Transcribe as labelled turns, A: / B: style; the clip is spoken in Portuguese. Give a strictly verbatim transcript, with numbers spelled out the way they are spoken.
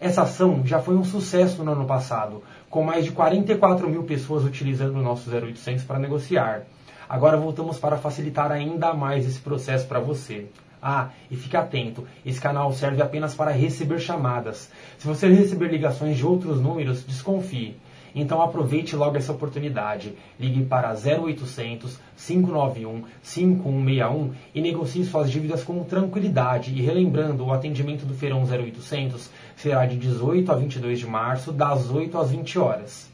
A: Essa ação já foi um sucesso no ano passado, com mais de quarenta e quatro mil pessoas utilizando o nosso zero oitocentos para negociar. Agora voltamos para facilitar ainda mais esse processo para você. Ah, e fique atento, esse canal serve apenas para receber chamadas. Se você receber ligações de outros números, desconfie. Então aproveite logo essa oportunidade. Ligue para zero oitocentos, cinco nove um, cinco um seis um e negocie suas dívidas com tranquilidade. E relembrando, o atendimento do Feirão zero oitocentos será de dezoito a vinte e dois de março, das oito às vinte horas.